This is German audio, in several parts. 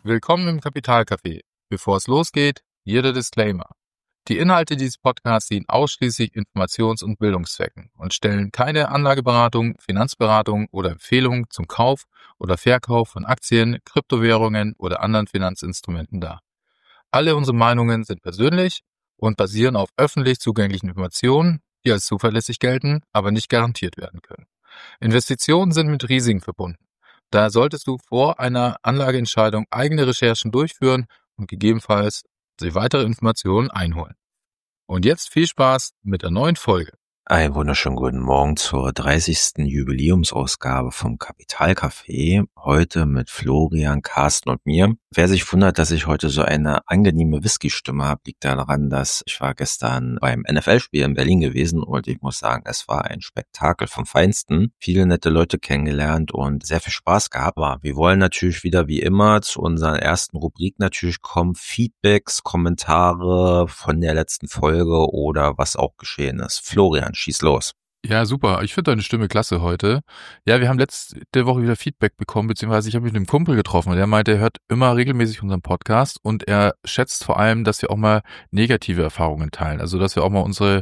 Willkommen im Kapitalcafé. Bevor es losgeht, hier der Disclaimer. Die Inhalte dieses Podcasts dienen ausschließlich Informations- und Bildungszwecken und stellen keine Anlageberatung, Finanzberatung oder Empfehlung zum Kauf oder Verkauf von Aktien, Kryptowährungen oder anderen Finanzinstrumenten dar. Alle unsere Meinungen sind persönlich und basieren auf öffentlich zugänglichen Informationen, die als zuverlässig gelten, aber nicht garantiert werden können. Investitionen sind mit Risiken verbunden. Daher solltest du vor einer Anlageentscheidung eigene Recherchen durchführen und gegebenenfalls sich weitere Informationen einholen. Und jetzt viel Spaß mit der neuen Folge. Einen wunderschönen guten Morgen zur 30. Jubiläumsausgabe vom Kapitalcafé. Heute mit Florian, Carsten und mir. Wer sich wundert, dass ich heute so eine angenehme Whisky-Stimme habe, liegt daran, dass ich war gestern beim NFL-Spiel in Berlin gewesen und ich muss sagen, es war ein Spektakel vom Feinsten. Viele nette Leute kennengelernt und sehr viel Spaß gehabt. Aber wir wollen natürlich wieder wie immer zu unserer ersten Rubrik natürlich kommen. Feedbacks, Kommentare von der letzten Folge oder was auch geschehen ist. Florian, schieß los. Ja, super. Ich finde deine Stimme klasse heute. Ja, wir haben letzte Woche wieder Feedback bekommen, beziehungsweise ich habe mich mit einem Kumpel getroffen und der meinte, er hört immer regelmäßig unseren Podcast und er schätzt vor allem, dass wir auch mal negative Erfahrungen teilen. Also, dass wir auch mal unsere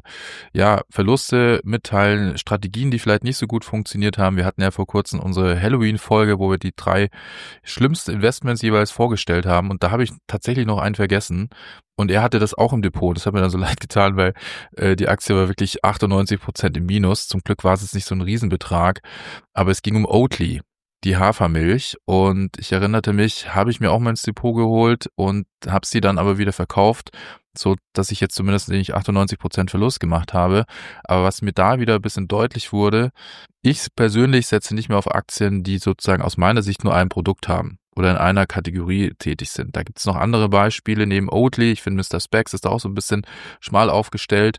Verluste mitteilen, Strategien, die vielleicht nicht so gut funktioniert haben. Wir hatten ja vor kurzem unsere Halloween-Folge, wo wir die 3 schlimmsten Investments jeweils vorgestellt haben und da habe ich tatsächlich noch einen vergessen. Und er hatte das auch im Depot. Das hat mir dann so leid getan, weil die Aktie war wirklich 98% im Minus. Zum Glück war es jetzt nicht so ein Riesenbetrag. Aber es ging um Oatly, die Hafermilch. Und ich erinnerte mich, habe ich mir auch mal ins Depot geholt und habe sie dann aber wieder verkauft, so dass ich jetzt zumindest nicht 98% Verlust gemacht habe. Aber was mir da wieder ein bisschen deutlich wurde, ich persönlich setze nicht mehr auf Aktien, die sozusagen aus meiner Sicht nur ein Produkt haben oder in einer Kategorie tätig sind. Da gibt es noch andere Beispiele neben Oatly. Ich finde, Mr. Spex ist da auch so ein bisschen schmal aufgestellt.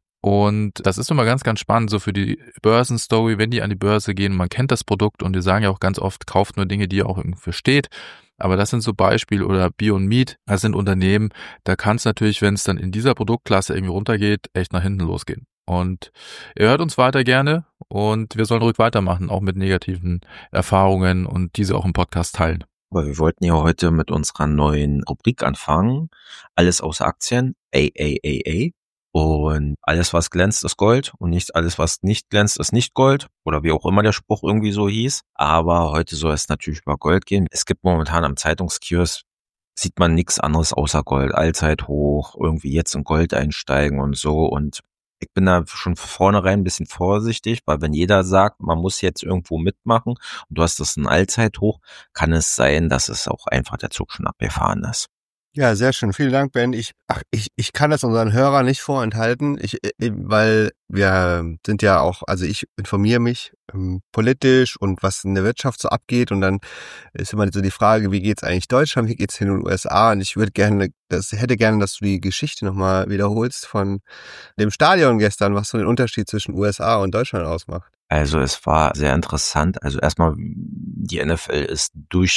Und das ist immer ganz, ganz spannend, so für die Börsenstory, wenn die an die Börse gehen. Man kennt das Produkt und die sagen ja auch ganz oft, kauft nur Dinge, die ihr auch irgendwie versteht. Aber das sind so Beispiele oder Beyond Meat, das sind Unternehmen, da kann es natürlich, wenn es dann in dieser Produktklasse irgendwie runtergeht, echt nach hinten losgehen. Und ihr hört uns weiter gerne und wir sollen ruhig weitermachen, auch mit negativen Erfahrungen und diese auch im Podcast teilen. Aber wir wollten ja heute mit unserer neuen Rubrik anfangen. Alles außer Aktien, AAAA. Und alles, was glänzt, ist Gold. Und nicht alles, was nicht glänzt, ist nicht Gold. Oder wie auch immer der Spruch irgendwie so hieß. Aber heute soll es natürlich über Gold gehen. Es gibt momentan am Zeitungskiosk, sieht man nichts anderes außer Gold. Allzeithoch, irgendwie jetzt in Gold einsteigen und so. Und ich bin da schon von vornherein ein bisschen vorsichtig, weil wenn jeder sagt, man muss jetzt irgendwo mitmachen und du hast das ein Allzeithoch, kann es sein, dass es auch einfach der Zug schon abgefahren ist. Ja, sehr schön. Vielen Dank, Ben. Ich kann das unseren Hörern nicht vorenthalten, weil wir sind ja auch, also ich informiere mich politisch und was in der Wirtschaft so abgeht und dann ist immer so die Frage, wie geht's eigentlich Deutschland, wie geht's in den USA und ich hätte gerne, dass du die Geschichte nochmal wiederholst von dem Stadion gestern, was so den Unterschied zwischen USA und Deutschland ausmacht. Also es war sehr interessant. Also erstmal, die NFL ist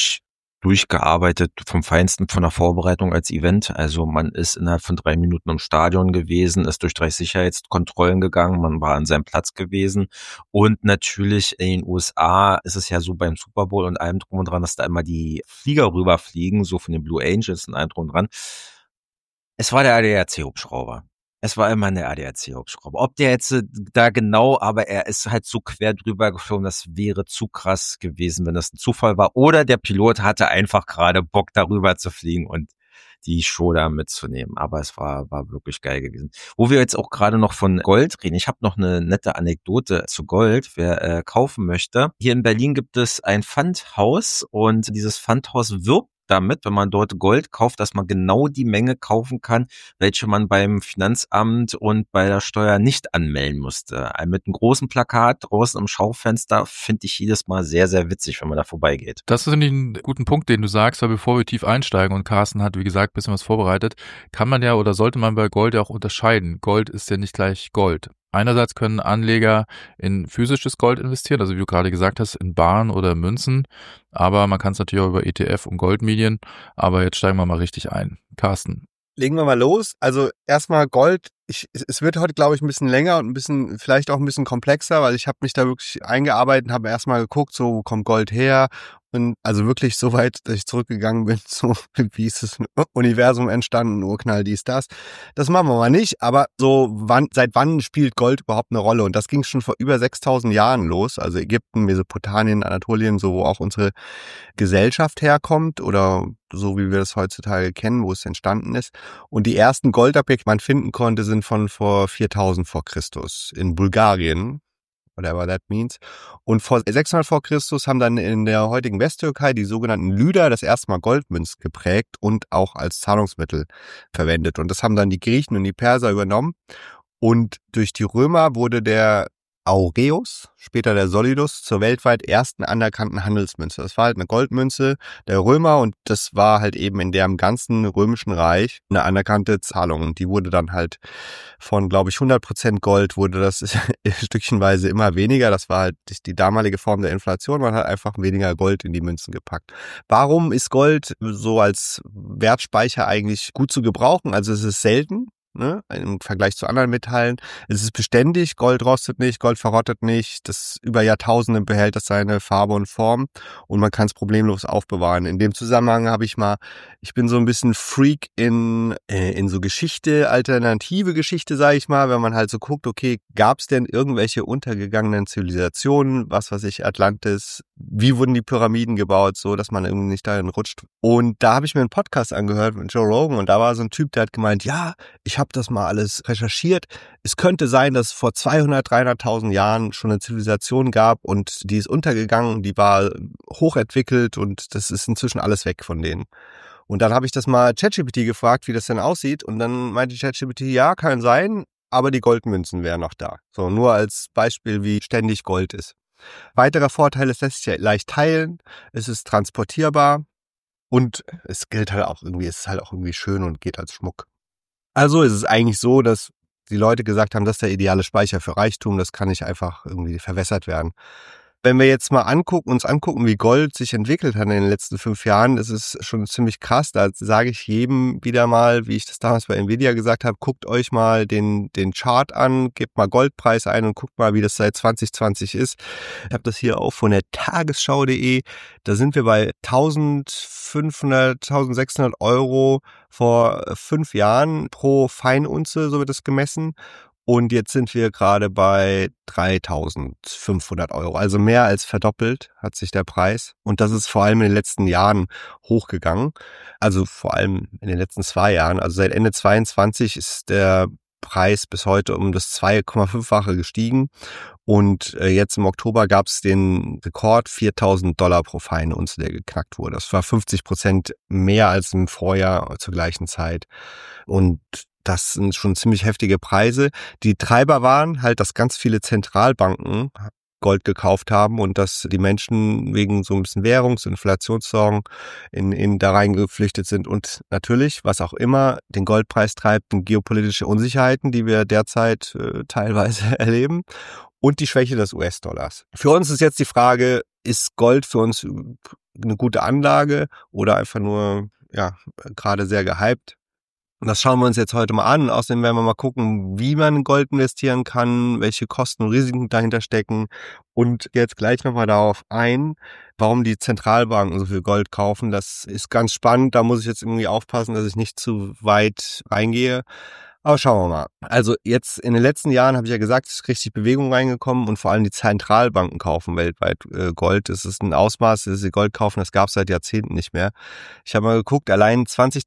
durchgearbeitet vom Feinsten von der Vorbereitung als Event. Also man ist innerhalb von 3 Minuten im Stadion gewesen, ist durch 3 Sicherheitskontrollen gegangen, man war an seinem Platz gewesen und natürlich in den USA ist es ja so beim Super Bowl und allem drum und dran, dass da immer die Flieger rüberfliegen, so von den Blue Angels und allem drum und dran. Es war der ADAC-Hubschrauber. Es war immer der ADAC-Hubschrauber. Ob der jetzt da genau, aber er ist halt so quer drüber geflogen, das wäre zu krass gewesen, wenn das ein Zufall war. Oder der Pilot hatte einfach gerade Bock, darüber zu fliegen und die Show da mitzunehmen. Aber es war wirklich geil gewesen. Wo wir jetzt auch gerade noch von Gold reden. Ich habe noch eine nette Anekdote zu Gold, wer kaufen möchte. Hier in Berlin gibt es ein Pfandhaus und dieses Pfandhaus wirbt damit, wenn man dort Gold kauft, dass man genau die Menge kaufen kann, welche man beim Finanzamt und bei der Steuer nicht anmelden musste. Mit einem großen Plakat draußen im Schaufenster finde ich jedes Mal sehr, sehr witzig, wenn man da vorbeigeht. Das ist einen guten Punkt, den du sagst, weil bevor wir tief einsteigen und Carsten hat, wie gesagt, ein bisschen was vorbereitet, kann man ja oder sollte man bei Gold ja auch unterscheiden. Gold ist ja nicht gleich Gold. Einerseits können Anleger in physisches Gold investieren, also wie du gerade gesagt hast, in Barren oder Münzen, aber man kann es natürlich auch über ETF und Goldmedien, aber jetzt steigen wir mal richtig ein. Carsten. Legen wir mal los. Also erstmal Gold es wird heute, glaube ich, ein bisschen länger und vielleicht auch ein bisschen komplexer, weil ich habe mich da wirklich eingearbeitet, habe erstmal geguckt, so, wo kommt Gold her? Und also wirklich so weit, dass ich zurückgegangen bin, so wie ist das Universum entstanden, Urknall, dies, das. Das machen wir mal nicht, aber so seit wann spielt Gold überhaupt eine Rolle? Und das ging schon vor über 6.000 Jahren los, also Ägypten, Mesopotamien, Anatolien, so wo auch unsere Gesellschaft herkommt oder so wie wir das heutzutage kennen, wo es entstanden ist. Und die ersten Goldabjekte, die man finden konnte, sind von vor 4000 vor Christus in Bulgarien. Whatever that means. Und vor 600 vor Christus haben dann in der heutigen Westtürkei die sogenannten Lyder das erste Mal Goldmünz geprägt und auch als Zahlungsmittel verwendet. Und das haben dann die Griechen und die Perser übernommen. Und durch die Römer wurde der Aureus, später der Solidus, zur weltweit ersten anerkannten Handelsmünze. Das war halt eine Goldmünze der Römer und das war halt eben in dem ganzen römischen Reich eine anerkannte Zahlung. Und die wurde dann halt von, glaube ich, 100% Gold wurde das stückchenweise immer weniger. Das war halt die damalige Form der Inflation. Man hat einfach weniger Gold in die Münzen gepackt. Warum ist Gold so als Wertspeicher eigentlich gut zu gebrauchen? Also es ist selten. Ne, im Vergleich zu anderen Metallen. Es ist beständig, Gold rostet nicht, Gold verrottet nicht, das über Jahrtausende behält das seine Farbe und Form und man kann es problemlos aufbewahren. In dem Zusammenhang ich bin so ein bisschen Freak in so Geschichte, alternative Geschichte, sage ich mal, wenn man halt so guckt, okay, gab es denn irgendwelche untergegangenen Zivilisationen, was weiß ich, Atlantis, wie wurden die Pyramiden gebaut, so, dass man irgendwie nicht darin rutscht. Und da habe ich mir einen Podcast angehört mit Joe Rogan und da war so ein Typ, der hat gemeint, ja, ich habe das mal alles recherchiert. Es könnte sein, dass es vor 200.000, 300.000 Jahren schon eine Zivilisation gab und die ist untergegangen, die war hochentwickelt und das ist inzwischen alles weg von denen. Und dann habe ich das mal ChatGPT gefragt, wie das denn aussieht und dann meinte ChatGPT, ja, kann sein, aber die Goldmünzen wären noch da. So, nur als Beispiel, wie ständig Gold ist. Weiterer Vorteil, es lässt sich leicht teilen, es ist transportierbar und es gilt halt auch irgendwie, es ist halt auch irgendwie schön und geht als Schmuck. Also ist es eigentlich so, dass die Leute gesagt haben, das ist der ideale Speicher für Reichtum, das kann nicht einfach irgendwie verwässert werden. Wenn wir jetzt mal uns angucken, wie Gold sich entwickelt hat in den letzten 5 Jahren, ist es schon ziemlich krass. Da sage ich jedem wieder mal, wie ich das damals bei Nvidia gesagt habe, guckt euch mal den Chart an, gebt mal Goldpreis ein und guckt mal, wie das seit 2020 ist. Ich habe das hier auch von der Tagesschau.de. Da sind wir bei 1.500, 1.600 Euro vor 5 Jahren pro Feinunze, so wird das gemessen. Und jetzt sind wir gerade bei 3.500 Euro. Also mehr als verdoppelt hat sich der Preis. Und das ist vor allem in den letzten Jahren hochgegangen. Also vor allem in den letzten 2 Jahren. Also seit Ende 22 ist der Preis bis heute um das 2,5-fache gestiegen. Und jetzt im Oktober gab es den Rekord $4.000 pro Feinunze, der geknackt wurde. Das war 50% mehr als im Vorjahr zur gleichen Zeit. Und das sind schon ziemlich heftige Preise. Die Treiber waren halt, dass ganz viele Zentralbanken Gold gekauft haben und dass die Menschen wegen so ein bisschen Währungs- und Inflationssorgen da reingeflüchtet sind. Und natürlich, was auch immer den Goldpreis treibt, sind geopolitische Unsicherheiten, die wir derzeit teilweise erleben und die Schwäche des US-Dollars. Für uns ist jetzt die Frage, ist Gold für uns eine gute Anlage oder einfach nur gerade sehr gehypt? Und das schauen wir uns jetzt heute mal an. Außerdem werden wir mal gucken, wie man in Gold investieren kann, welche Kosten und Risiken dahinter stecken. Und jetzt gleich nochmal darauf ein, warum die Zentralbanken so viel Gold kaufen. Das ist ganz spannend. Da muss ich jetzt irgendwie aufpassen, dass ich nicht zu weit reingehe. Aber schauen wir mal. Also jetzt in den letzten Jahren habe ich ja gesagt, es ist richtig Bewegung reingekommen und vor allem die Zentralbanken kaufen weltweit Gold. Es ist ein Ausmaß, dass sie Gold kaufen, das gab es seit Jahrzehnten nicht mehr. Ich habe mal geguckt, allein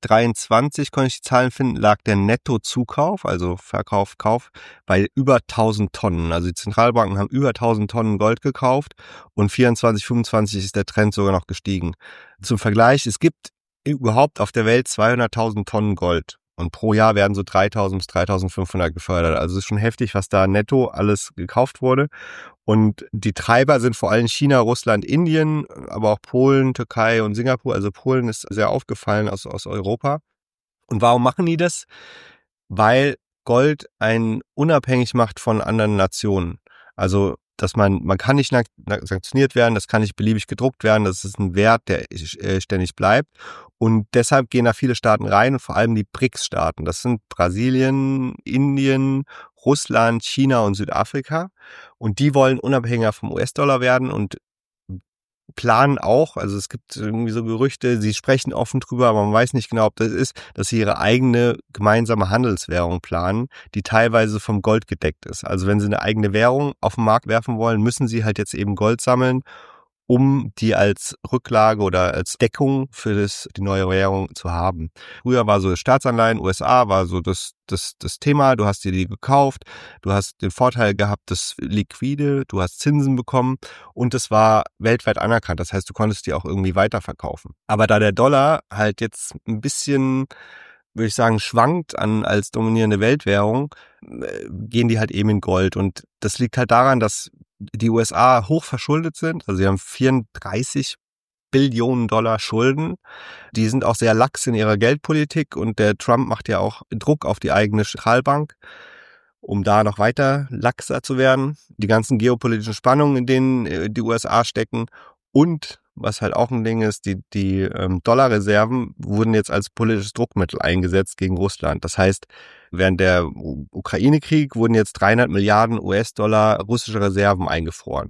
2023 konnte ich die Zahlen finden, lag der Nettozukauf, also Verkauf, Kauf, bei über 1.000 Tonnen. Also die Zentralbanken haben über 1.000 Tonnen Gold gekauft und 24, 25 ist der Trend sogar noch gestiegen. Zum Vergleich, es gibt überhaupt auf der Welt 200.000 Tonnen Gold. Und pro Jahr werden so 3.000 bis 3.500 gefördert. Also es ist schon heftig, was da netto alles gekauft wurde. Und die Treiber sind vor allem China, Russland, Indien, aber auch Polen, Türkei und Singapur. Also Polen ist sehr aufgefallen aus Europa. Und warum machen die das? Weil Gold einen unabhängig macht von anderen Nationen. Also dass man kann nicht sanktioniert werden, das kann nicht beliebig gedruckt werden, das ist ein Wert, der ständig bleibt. Und deshalb gehen da viele Staaten rein, und vor allem die BRICS-Staaten. Das sind Brasilien, Indien, Russland, China und Südafrika. Und die wollen unabhängiger vom US-Dollar werden und planen auch, also es gibt irgendwie so Gerüchte, sie sprechen offen drüber, aber man weiß nicht genau, ob das ist, dass sie ihre eigene gemeinsame Handelswährung planen, die teilweise vom Gold gedeckt ist. Also wenn sie eine eigene Währung auf den Markt werfen wollen, müssen sie halt jetzt eben Gold sammeln, um die als Rücklage oder als Deckung für die neue Währung zu haben. Früher war so Staatsanleihen, USA war so das Thema, du hast dir die gekauft, du hast den Vorteil gehabt, das liquide, du hast Zinsen bekommen und es war weltweit anerkannt, das heißt, du konntest die auch irgendwie weiterverkaufen. Aber da der Dollar halt jetzt ein bisschen, würde ich sagen, schwankt als dominierende Weltwährung, gehen die halt eben in Gold. Und das liegt halt daran, dass die USA hoch verschuldet sind. Also sie haben 34 Billionen Dollar Schulden. Die sind auch sehr lax in ihrer Geldpolitik und der Trump macht ja auch Druck auf die eigene Zentralbank, um da noch weiter laxer zu werden. Die ganzen geopolitischen Spannungen, in denen die USA stecken und was halt auch ein Ding ist, die Dollarreserven wurden jetzt als politisches Druckmittel eingesetzt gegen Russland. Das heißt, während der Ukraine-Krieg wurden jetzt 300 Milliarden US-Dollar russische Reserven eingefroren.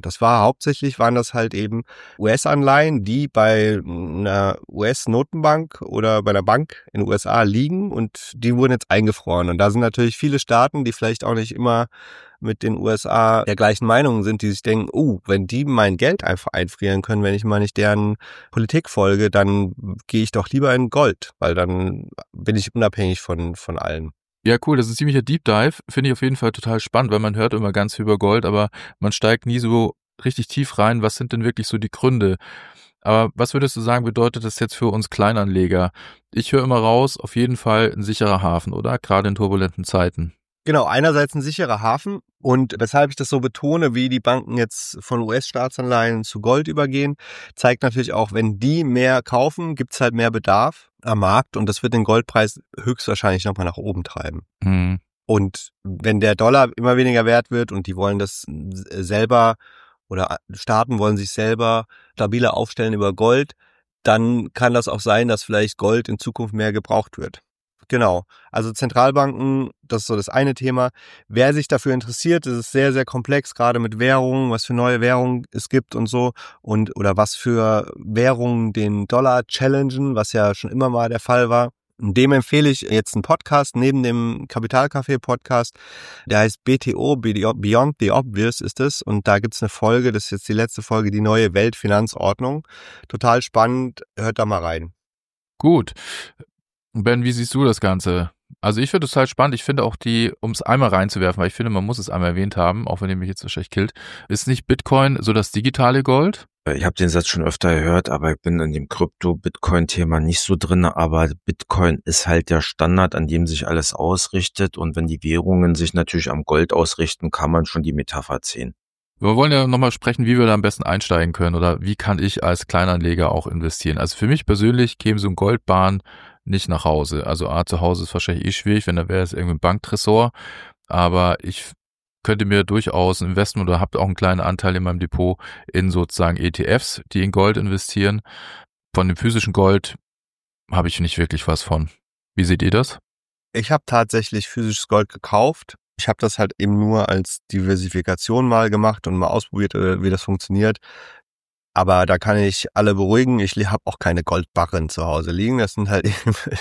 Waren das halt eben US-Anleihen, die bei einer US-Notenbank oder bei einer Bank in den USA liegen und die wurden jetzt eingefroren. Und da sind natürlich viele Staaten, die vielleicht auch nicht immer mit den USA der gleichen Meinung sind, die sich denken, wenn die mein Geld einfach einfrieren können, wenn ich mal nicht deren Politik folge, dann gehe ich doch lieber in Gold, weil dann bin ich unabhängig von allen. Ja, cool, das ist ein ziemlicher Deep Dive, finde ich auf jeden Fall total spannend, weil man hört immer ganz viel über Gold, aber man steigt nie so richtig tief rein, was sind denn wirklich so die Gründe? Aber was würdest du sagen, bedeutet das jetzt für uns Kleinanleger? Ich höre immer raus, auf jeden Fall ein sicherer Hafen, oder? Gerade in turbulenten Zeiten. Genau, einerseits ein sicherer Hafen und weshalb ich das so betone, wie die Banken jetzt von US-Staatsanleihen zu Gold übergehen, zeigt natürlich auch, wenn die mehr kaufen, gibt's halt mehr Bedarf am Markt und das wird den Goldpreis höchstwahrscheinlich nochmal nach oben treiben. Mhm. Und wenn der Dollar immer weniger wert wird und die wollen das selber oder Staaten wollen sich selber stabiler aufstellen über Gold, dann kann das auch sein, dass vielleicht Gold in Zukunft mehr gebraucht wird. Genau, also Zentralbanken, das ist so das eine Thema. Wer sich dafür interessiert, das ist sehr, sehr komplex, gerade mit Währungen, was für neue Währungen es gibt und so oder was für Währungen den Dollar challengen, was ja schon immer mal der Fall war. Und dem empfehle ich jetzt einen Podcast neben dem Kapitalcafé-Podcast, der heißt BTO, Beyond the Obvious ist es. Und da gibt's eine Folge, das ist jetzt die letzte Folge, die neue Weltfinanzordnung. Total spannend, hört da mal rein. Gut. Ben, wie siehst du das Ganze? Also ich finde es halt spannend. Ich finde auch um es einmal reinzuwerfen, weil ich finde, man muss es einmal erwähnt haben, auch wenn ihr mich jetzt wahrscheinlich killt. Ist nicht Bitcoin so das digitale Gold? Ich habe den Satz schon öfter gehört, aber ich bin in dem Krypto-Bitcoin-Thema nicht so drin. Aber Bitcoin ist halt der Standard, an dem sich alles ausrichtet. Und wenn die Währungen sich natürlich am Gold ausrichten, kann man schon die Metapher ziehen. Wir wollen ja nochmal sprechen, wie wir da am besten einsteigen können oder wie kann ich als Kleinanleger auch investieren. Also für mich persönlich käme so ein Goldbarren nicht nach Hause. Also zu Hause ist wahrscheinlich schwierig, wenn da wäre es irgendwie ein Banktresor. Aber ich könnte mir durchaus ein Investment oder habe auch einen kleinen Anteil in meinem Depot in sozusagen ETFs, die in Gold investieren. Von dem physischen Gold habe ich nicht wirklich was von. Wie seht ihr das? Ich habe tatsächlich physisches Gold gekauft. Ich habe das halt eben nur als Diversifikation mal gemacht und mal ausprobiert, wie das funktioniert. Aber da kann ich alle beruhigen. Ich habe auch keine Goldbarren zu Hause liegen. Das sind halt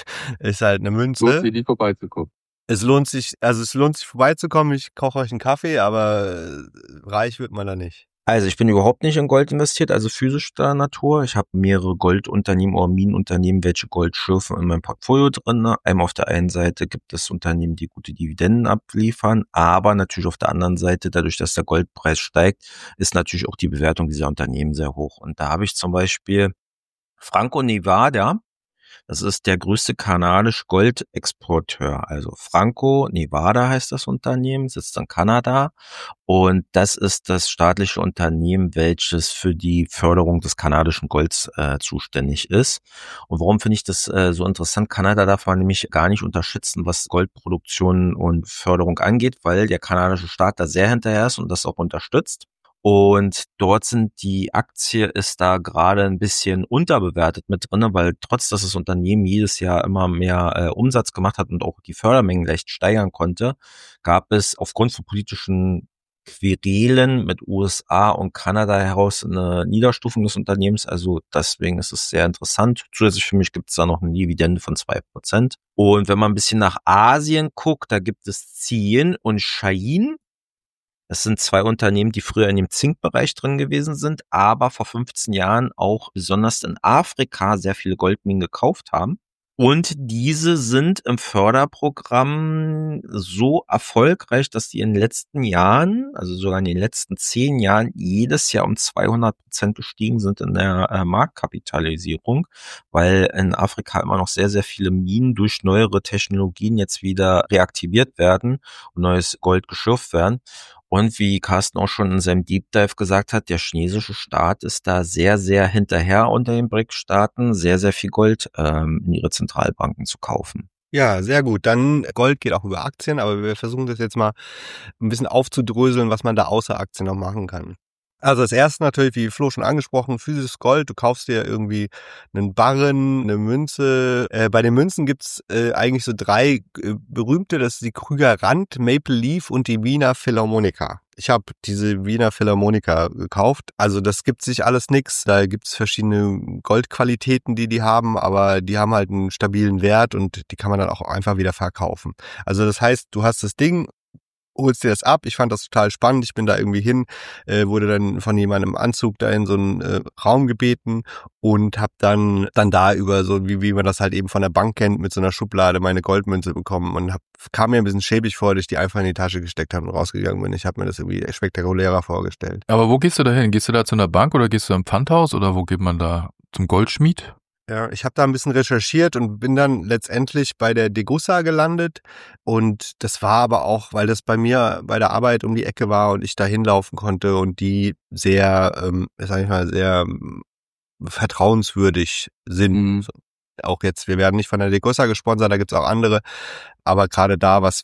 ist halt eine Münze. Lohnt sich nicht vorbeizukommen. Es lohnt sich vorbeizukommen. Ich koche euch einen Kaffee, aber reich wird man da nicht. Also ich bin überhaupt nicht in Gold investiert, also physischer Natur. Ich habe mehrere Goldunternehmen oder Minenunternehmen, welche Gold schürfen in meinem Portfolio drin. Auf der einen Seite gibt es Unternehmen, die gute Dividenden abliefern, aber natürlich auf der anderen Seite, dadurch, dass der Goldpreis steigt, ist natürlich auch die Bewertung dieser Unternehmen sehr hoch. Und da habe ich zum Beispiel Franco-Nevada. Das ist der größte kanadische Goldexporteur. Also Franco-Nevada heißt das Unternehmen, sitzt in Kanada. Und das ist das staatliche Unternehmen, welches für die Förderung des kanadischen Golds zuständig ist. Und warum finde ich das so interessant? Kanada darf man nämlich gar nicht unterschätzen, was Goldproduktion und Förderung angeht, weil der kanadische Staat da sehr hinterher ist und das auch unterstützt. Und dort die Aktie ist da gerade ein bisschen unterbewertet mit drinne, weil trotz, dass das Unternehmen jedes Jahr immer mehr Umsatz gemacht hat und auch die Fördermengen leicht steigern konnte, gab es aufgrund von politischen Querelen mit USA und Kanada heraus eine Niederstufung des Unternehmens. Also deswegen ist es sehr interessant. Zusätzlich für mich gibt es da noch eine Dividende von 2%. Und wenn man ein bisschen nach Asien guckt, da gibt es Ziyin und Shaheen. Das sind 2 Unternehmen, die früher in dem Zinkbereich drin gewesen sind, aber vor 15 Jahren auch besonders in Afrika sehr viele Goldminen gekauft haben. Und diese sind im Förderprogramm so erfolgreich, dass die in den letzten Jahren, also sogar in den letzten 10 Jahren, jedes Jahr um 200% gestiegen sind in der Marktkapitalisierung, weil in Afrika immer noch sehr, sehr viele Minen durch neuere Technologien jetzt wieder reaktiviert werden und neues Gold geschürft werden. Und wie Carsten auch schon in seinem Deep Dive gesagt hat, der chinesische Staat ist da sehr, sehr hinterher unter den BRICS-Staaten, sehr, sehr viel Gold in ihre Zentralbanken zu kaufen. Ja, sehr gut. Dann Gold geht auch über Aktien, aber wir versuchen das jetzt mal ein bisschen aufzudröseln, was man da außer Aktien noch machen kann. Also das erste natürlich, wie Flo schon angesprochen, physisches Gold. Du kaufst dir irgendwie einen Barren, eine Münze. Bei den Münzen gibt's eigentlich so 3 berühmte, das ist die Krüger Rand, Maple Leaf und die Wiener Philharmonika. Ich habe diese Wiener Philharmonika gekauft. Also das gibt sich alles nix. Da gibt's verschiedene Goldqualitäten, die haben, aber die haben halt einen stabilen Wert und die kann man dann auch einfach wieder verkaufen. Also das heißt, du hast das Ding, holst dir das ab. Ich fand das total spannend. Ich bin da irgendwie hin, wurde dann von jemandem im Anzug da in so einen Raum gebeten und habe dann da über so, wie man das halt eben von der Bank kennt, mit so einer Schublade meine Goldmünze bekommen und kam mir ein bisschen schäbig vor, dass ich die einfach in die Tasche gesteckt habe und rausgegangen bin. Ich habe mir das irgendwie spektakulärer vorgestellt. Aber wo gehst du da hin? Gehst du da zu einer Bank oder gehst du im Pfandhaus oder wo geht man da zum Goldschmied? Ja, ich habe da ein bisschen recherchiert und bin dann letztendlich bei der Degussa gelandet und das war aber auch, weil das bei mir bei der Arbeit um die Ecke war und ich da hinlaufen konnte und die sehr, sag ich mal, sehr vertrauenswürdig sind. Mhm. Auch jetzt, wir werden nicht von der Degussa gesponsert, da gibt's auch andere, aber gerade da, was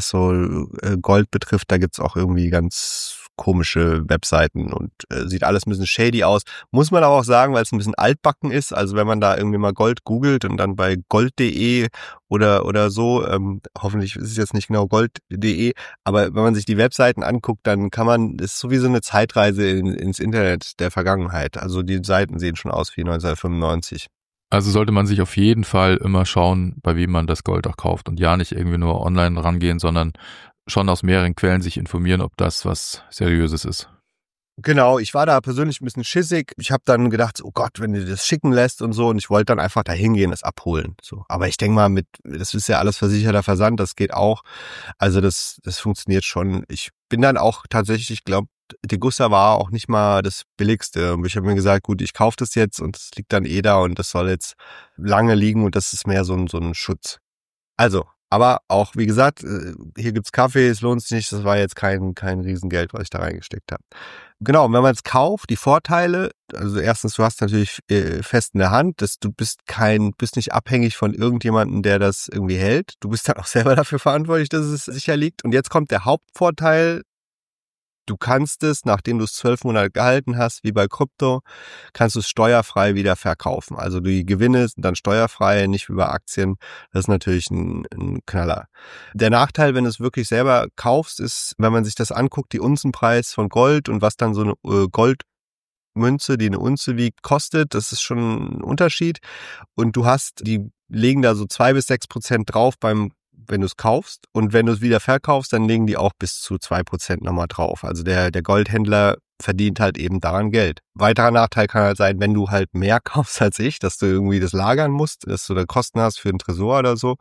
so Gold betrifft, da gibt's auch irgendwie ganz komische Webseiten und sieht alles ein bisschen shady aus. Muss man aber auch sagen, weil es ein bisschen altbacken ist. Also wenn man da irgendwie mal Gold googelt und dann bei gold.de oder so, hoffentlich ist es jetzt nicht genau gold.de, aber wenn man sich die Webseiten anguckt, dann kann man, das ist sowieso eine Zeitreise ins Internet der Vergangenheit. Also die Seiten sehen schon aus wie 1995. Also sollte man sich auf jeden Fall immer schauen, bei wem man das Gold auch kauft und ja nicht irgendwie nur online rangehen, sondern schon aus mehreren Quellen sich informieren, ob das was Seriöses ist. Genau, ich war da persönlich ein bisschen schissig. Ich habe dann gedacht, oh Gott, wenn du das schicken lässt und so, und ich wollte dann einfach da hingehen, das abholen. So, aber ich denke mal, das ist ja alles versicherter Versand, das geht auch. Also das funktioniert schon. Ich bin dann auch tatsächlich, ich glaube, Degussa war auch nicht mal das Billigste. Ich habe mir gesagt, gut, ich kaufe das jetzt und es liegt dann da und das soll jetzt lange liegen und das ist mehr so ein Schutz. Also, aber auch, wie gesagt, hier gibt's Kaffee, es lohnt sich nicht, das war jetzt kein Riesengeld, was ich da reingesteckt habe. Genau, und wenn man es kauft, die Vorteile, also erstens, du hast natürlich fest in der Hand, dass du bist nicht abhängig von irgendjemandem, der das irgendwie hält. Du bist dann auch selber dafür verantwortlich, dass es sicher liegt. Und jetzt kommt der Hauptvorteil. Du kannst es, nachdem du es 12 Monate gehalten hast, wie bei Krypto, kannst du es steuerfrei wieder verkaufen. Also die Gewinne sind dann steuerfrei, nicht wie bei Aktien. Das ist natürlich ein Knaller. Der Nachteil, wenn du es wirklich selber kaufst, ist, wenn man sich das anguckt, die Unzenpreis von Gold und was dann so eine Goldmünze, die eine Unze wiegt, kostet. Das ist schon ein Unterschied. Und die legen da so 2-6% drauf wenn du es kaufst, und wenn du es wieder verkaufst, dann legen die auch bis zu 2% nochmal drauf. Also der Goldhändler verdient halt eben daran Geld. Weiterer Nachteil kann halt sein, wenn du halt mehr kaufst als ich, dass du irgendwie das lagern musst, dass du da Kosten hast für einen Tresor oder so.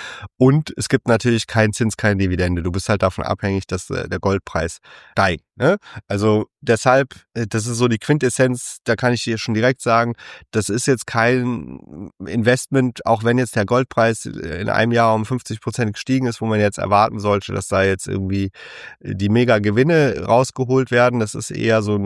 Und es gibt natürlich keinen Zins, keine Dividende. Du bist halt davon abhängig, dass der Goldpreis steigt. Ne? Also deshalb, das ist so die Quintessenz, da kann ich dir schon direkt sagen, das ist jetzt kein Investment, auch wenn jetzt der Goldpreis in einem Jahr um 50% gestiegen ist, wo man jetzt erwarten sollte, dass da jetzt irgendwie die mega Gewinne rausgeholt werden. Das ist eher so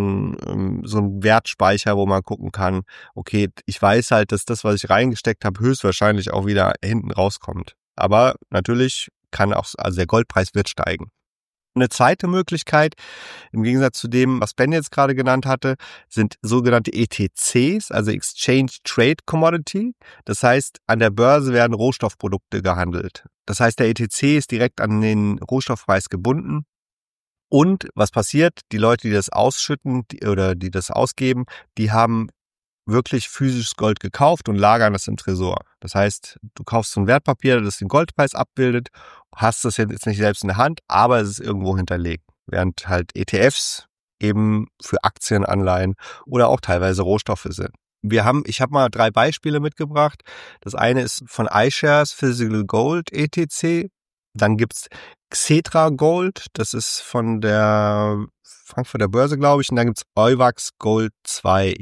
ein Wertspeicher, wo man gucken kann, okay, ich weiß halt, dass das, was ich reingesteckt habe, höchstwahrscheinlich auch wieder hinten rauskommt. Aber natürlich also der Goldpreis wird steigen. Eine zweite Möglichkeit, im Gegensatz zu dem, was Ben jetzt gerade genannt hatte, sind sogenannte ETCs, also Exchange Trade Commodity. Das heißt, an der Börse werden Rohstoffprodukte gehandelt. Das heißt, der ETC ist direkt an den Rohstoffpreis gebunden. Und was passiert? Die Leute, die das ausschütten oder die das ausgeben, die haben wirklich physisches Gold gekauft und lagern das im Tresor. Das heißt, du kaufst so ein Wertpapier, das den Goldpreis abbildet, hast das jetzt nicht selbst in der Hand, aber es ist irgendwo hinterlegt. Während halt ETFs eben für Aktienanleihen oder auch teilweise Rohstoffe sind. Ich habe mal 3 Beispiele mitgebracht. Das eine ist von iShares Physical Gold ETC. Dann gibt's Xetra Gold, das ist von der Frankfurter Börse, glaube ich. Und dann gibt's Euwax Gold 2,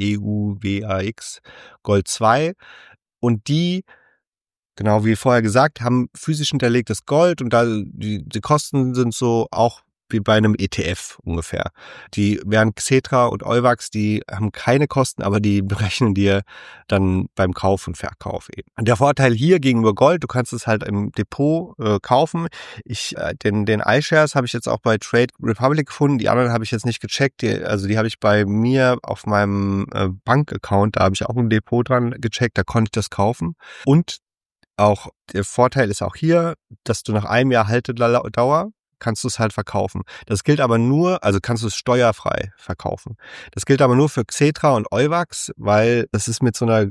EUWAX Gold 2. Und die, genau wie vorher gesagt, haben physisch hinterlegtes Gold und da die Kosten sind so auch wie bei einem ETF ungefähr. Während Xetra und Euwax, die haben keine Kosten, aber die berechnen dir dann beim Kauf und Verkauf eben. Und der Vorteil hier gegenüber Gold, du kannst es halt im Depot kaufen. Den iShares habe ich jetzt auch bei Trade Republic gefunden, die anderen habe ich jetzt nicht gecheckt, die habe ich bei mir auf meinem Bankaccount, da habe ich auch ein Depot dran gecheckt, da konnte ich das kaufen. Und auch der Vorteil ist auch hier, dass du nach einem Jahr Haltedauer kannst du es halt verkaufen. Das gilt aber nur, also kannst du es steuerfrei verkaufen. Das gilt aber nur für Xetra und Euwax, weil das ist mit so einer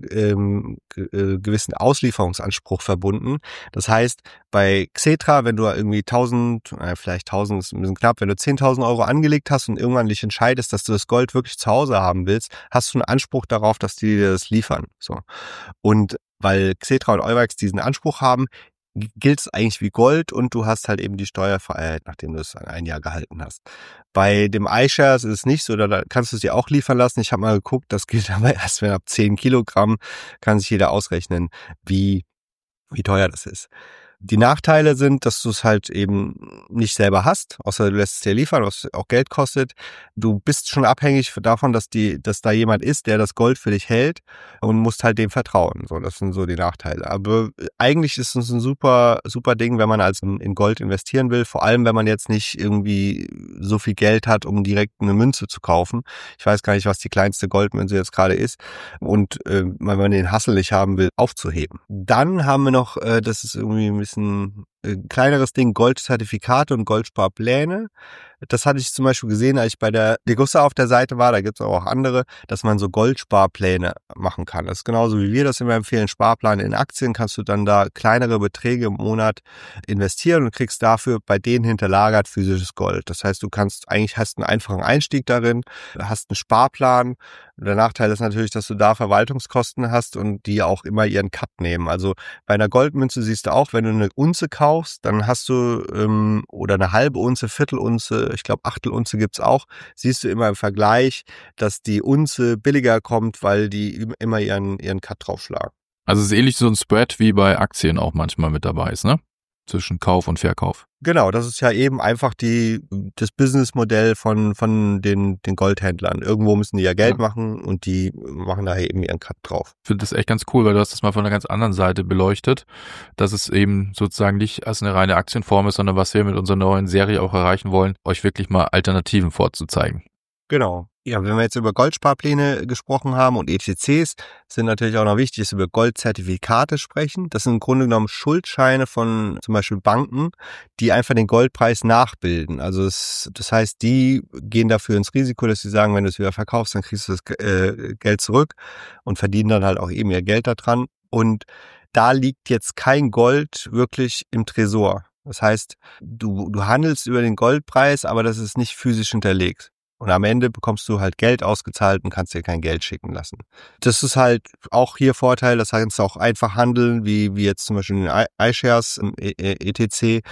gewissen Auslieferungsanspruch verbunden. Das heißt, bei Xetra, wenn du irgendwie 1000 ist ein bisschen knapp, wenn du 10.000 Euro angelegt hast und irgendwann dich entscheidest, dass du das Gold wirklich zu Hause haben willst, hast du einen Anspruch darauf, dass die dir das liefern. So. Und weil Xetra und Euwax diesen Anspruch haben, gilt es eigentlich wie Gold und du hast halt eben die Steuerfreiheit, nachdem du es ein Jahr gehalten hast. Bei dem iShares ist es nicht so, da kannst du es dir auch liefern lassen. Ich habe mal geguckt, das gilt aber erst, wenn ab 10 Kilogramm kann sich jeder ausrechnen, wie teuer das ist. Die Nachteile sind, dass du es halt eben nicht selber hast, außer du lässt es dir liefern, was auch Geld kostet. Du bist schon abhängig davon, dass da jemand ist, der das Gold für dich hält und musst halt dem vertrauen. So, das sind so die Nachteile. Aber eigentlich ist es ein super, super Ding, wenn man also in Gold investieren will. Vor allem, wenn man jetzt nicht irgendwie so viel Geld hat, um direkt eine Münze zu kaufen. Ich weiß gar nicht, was die kleinste Goldmünze jetzt gerade ist. Und wenn man den Hassel nicht haben will, aufzuheben. Dann haben wir noch, das ist irgendwie ein bisschen kleineres Ding, Goldzertifikate und Goldsparpläne. Das hatte ich zum Beispiel gesehen, als ich bei der Degussa auf der Seite war, da gibt es auch andere, dass man so Goldsparpläne machen kann. Das ist genauso wie wir das immer empfehlen, Sparplan in Aktien, kannst du dann da kleinere Beträge im Monat investieren und kriegst dafür bei denen hinterlagert physisches Gold. Das heißt, hast einen einfachen Einstieg darin, hast einen Sparplan. Der Nachteil ist natürlich, dass du da Verwaltungskosten hast und die auch immer ihren Cut nehmen. Also bei einer Goldmünze siehst du auch, wenn du eine Unze kaufst, dann hast du oder eine halbe Unze, Viertelunze, ich glaube Achtelunze gibt's auch, siehst du immer im Vergleich, dass die Unze billiger kommt, weil die immer ihren Cut draufschlagen. Also es ist ähnlich so ein Spread wie bei Aktien auch manchmal mit dabei ist, ne? Zwischen Kauf und Verkauf. Genau, das ist ja eben einfach das Businessmodell von den Goldhändlern. Irgendwo müssen die ja Geld machen und die machen daher eben ihren Cut drauf. Ich finde das echt ganz cool, weil du hast das mal von einer ganz anderen Seite beleuchtet, dass es eben sozusagen nicht als eine reine Aktienform ist, sondern was wir mit unserer neuen Serie auch erreichen wollen, euch wirklich mal Alternativen vorzuzeigen. Genau. Ja, wenn wir jetzt über Goldsparpläne gesprochen haben und ETCs, sind natürlich auch noch wichtig, dass wir über Goldzertifikate sprechen. Das sind im Grunde genommen Schuldscheine von zum Beispiel Banken, die einfach den Goldpreis nachbilden. Also das heißt, die gehen dafür ins Risiko, dass sie sagen, wenn du es wieder verkaufst, dann kriegst du das Geld zurück und verdienen dann halt auch eben ihr Geld daran. Und da liegt jetzt kein Gold wirklich im Tresor. Das heißt, du handelst über den Goldpreis, aber das ist nicht physisch hinterlegt. Und am Ende bekommst du halt Geld ausgezahlt und kannst dir kein Geld schicken lassen. Das ist halt auch hier Vorteil, das kannst du auch einfach handeln, wie jetzt zum Beispiel in iShares im ETC.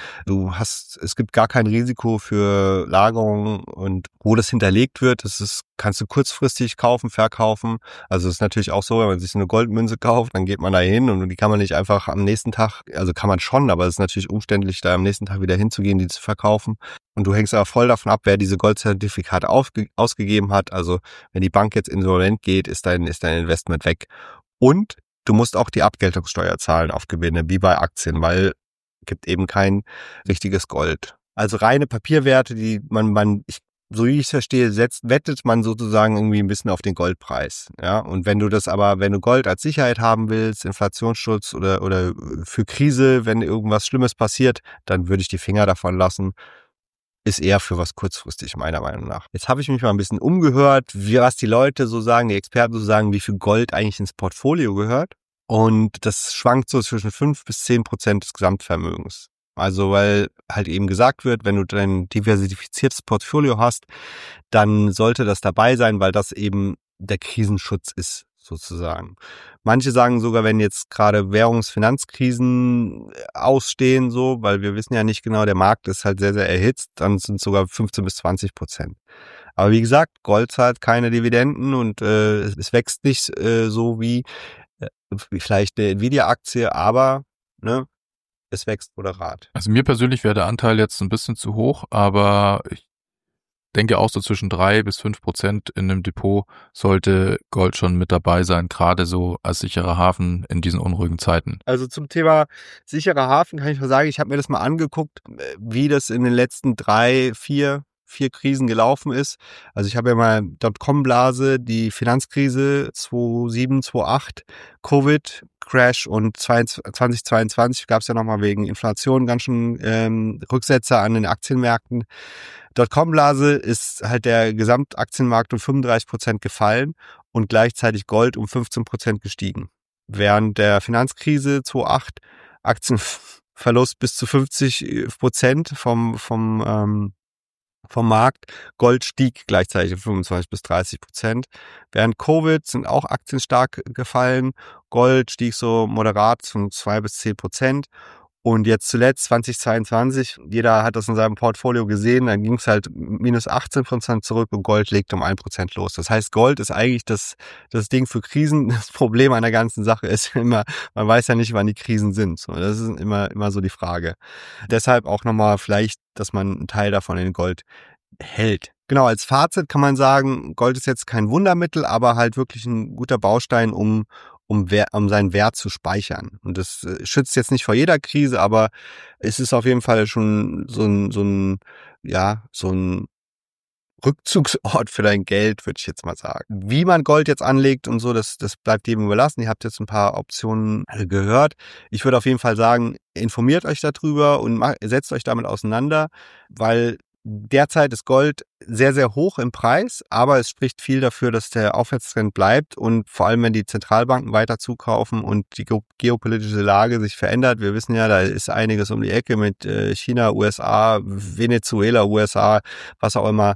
Es gibt gar kein Risiko für Lagerung und wo das hinterlegt wird, kannst du kurzfristig kaufen, verkaufen. Also es ist natürlich auch so, wenn man sich so eine Goldmünze kauft, dann geht man da hin und die kann man nicht einfach am nächsten Tag, also kann man schon, aber es ist natürlich umständlich, da am nächsten Tag wieder hinzugehen, die zu verkaufen. Und du hängst aber voll davon ab, wer diese Goldzertifikate ausgegeben hat. Also wenn die Bank jetzt insolvent geht, ist dein Investment weg. Und du musst auch die Abgeltungssteuer zahlen auf Gewinne, wie bei Aktien, weil es gibt eben kein richtiges Gold. Also reine Papierwerte, die so wie ich es verstehe, wettet man sozusagen irgendwie ein bisschen auf den Goldpreis. Ja, und wenn du Gold als Sicherheit haben willst, Inflationsschutz oder für Krise, wenn irgendwas Schlimmes passiert, dann würde ich die Finger davon lassen. Ist eher für was kurzfristig, meiner Meinung nach. Jetzt habe ich mich mal ein bisschen umgehört, was die Leute so sagen, die Experten so sagen, wie viel Gold eigentlich ins Portfolio gehört. Und das schwankt so zwischen 5-10% des Gesamtvermögens. Also weil halt eben gesagt wird, wenn du dein diversifiziertes Portfolio hast, dann sollte das dabei sein, weil das eben der Krisenschutz ist, sozusagen. Manche sagen sogar, wenn jetzt gerade Währungsfinanzkrisen ausstehen, so, weil wir wissen ja nicht genau, der Markt ist halt sehr, sehr erhitzt, dann sind es sogar 15-20%. Aber wie gesagt, Gold zahlt keine Dividenden und es wächst nicht so wie vielleicht eine Nvidia-Aktie, aber es wächst moderat. Also mir persönlich wäre der Anteil jetzt ein bisschen zu hoch, aber ich denke auch so zwischen 3-5% in einem Depot sollte Gold schon mit dabei sein, gerade so als sicherer Hafen in diesen unruhigen Zeiten. Also zum Thema sicherer Hafen kann ich mal sagen, ich habe mir das mal angeguckt, wie das in den letzten 3-4 Krisen gelaufen ist. Also ich habe ja mal Dotcom-Blase, die Finanzkrise 2007, 2008, Covid, Crash und 2022 gab es ja nochmal wegen Inflation ganz schön Rücksetzer an den Aktienmärkten. Dotcom-Blase ist halt der Gesamtaktienmarkt um 35% gefallen und gleichzeitig Gold um 15% gestiegen. Während der Finanzkrise 2008 Aktienverlust bis zu 50% vom Markt. Gold stieg gleichzeitig 25-30%. Während Covid sind auch Aktien stark gefallen. Gold stieg so moderat von 2-10%. Und jetzt zuletzt 2022, jeder hat das in seinem Portfolio gesehen, dann ging es halt minus 18% zurück und Gold legt um 1% los. Das heißt, Gold ist eigentlich das Ding für Krisen. Das Problem an der ganzen Sache ist immer, man weiß ja nicht, wann die Krisen sind. So, das ist immer so die Frage. Deshalb auch nochmal vielleicht, dass man einen Teil davon in Gold hält. Genau, als Fazit kann man sagen, Gold ist jetzt kein Wundermittel, aber halt wirklich ein guter Baustein, um seinen Wert zu speichern. Und das schützt jetzt nicht vor jeder Krise, aber es ist auf jeden Fall schon so ein Rückzugsort für dein Geld, würde ich jetzt mal sagen. Wie man Gold jetzt anlegt und so, das bleibt jedem überlassen. Ihr habt jetzt ein paar Optionen gehört. Ich würde auf jeden Fall sagen, informiert euch darüber und setzt euch damit auseinander, weil derzeit ist Gold sehr, sehr hoch im Preis, aber es spricht viel dafür, dass der Aufwärtstrend bleibt und vor allem, wenn die Zentralbanken weiter zukaufen und die geopolitische Lage sich verändert. Wir wissen ja, da ist einiges um die Ecke mit China, USA, Venezuela, USA, was auch immer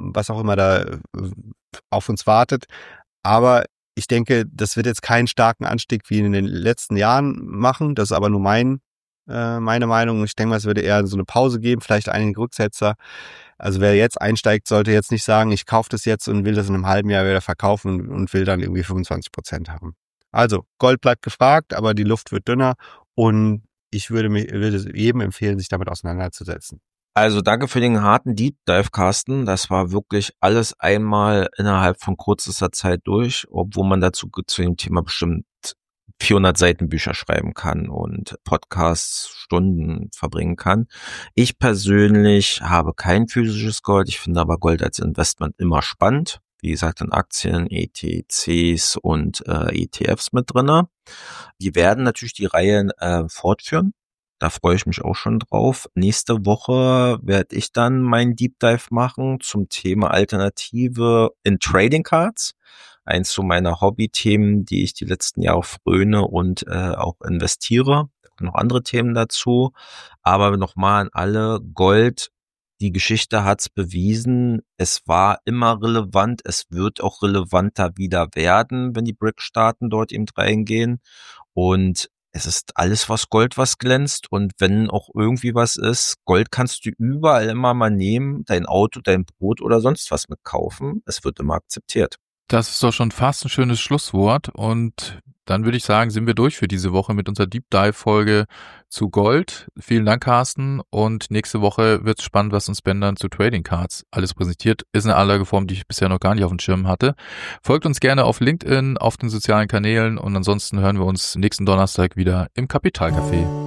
da auf uns wartet. Aber ich denke, das wird jetzt keinen starken Anstieg wie in den letzten Jahren machen. Das ist aber nur meine Meinung. Ich denke mal, es würde eher so eine Pause geben, vielleicht einige Rücksetzer. Also wer jetzt einsteigt, sollte jetzt nicht sagen, ich kaufe das jetzt und will das in einem halben Jahr wieder verkaufen und will dann irgendwie 25% haben. Also Gold bleibt gefragt, aber die Luft wird dünner und ich würde jedem empfehlen, sich damit auseinanderzusetzen. Also danke für den harten Deep Dive, Carsten. Das war wirklich alles einmal innerhalb von kürzester Zeit durch, obwohl man dazu zu dem Thema bestimmt 400 Seiten Bücher schreiben kann und Podcasts Stunden verbringen kann. Ich persönlich habe kein physisches Gold. Ich finde aber Gold als Investment immer spannend. Wie gesagt, in Aktien, ETCs und ETFs mit drinne. Die werden natürlich die Reihe fortführen. Da freue ich mich auch schon drauf. Nächste Woche werde ich dann meinen Deep Dive machen zum Thema Alternative in Trading Cards. Eins zu meiner Hobby-Themen, die ich die letzten Jahre fröne und auch investiere. Noch andere Themen dazu. Aber nochmal an alle, Gold, die Geschichte hat's bewiesen. Es war immer relevant. Es wird auch relevanter wieder werden, wenn die BRIC-Staaten dort eben reingehen. Und es ist alles was Gold, was glänzt. Und wenn auch irgendwie was ist, Gold kannst du überall immer mal nehmen. Dein Auto, dein Brot oder sonst was mitkaufen. Es wird immer akzeptiert. Das ist doch schon fast ein schönes Schlusswort und dann würde ich sagen, sind wir durch für diese Woche mit unserer Deep Dive Folge zu Gold. Vielen Dank, Carsten, und nächste Woche wird es spannend, was uns Ben dann zu Trading Cards alles präsentiert. Ist eine andere Form, die ich bisher noch gar nicht auf dem Schirm hatte. Folgt uns gerne auf LinkedIn, auf den sozialen Kanälen und ansonsten hören wir uns nächsten Donnerstag wieder im Kapitalcafé.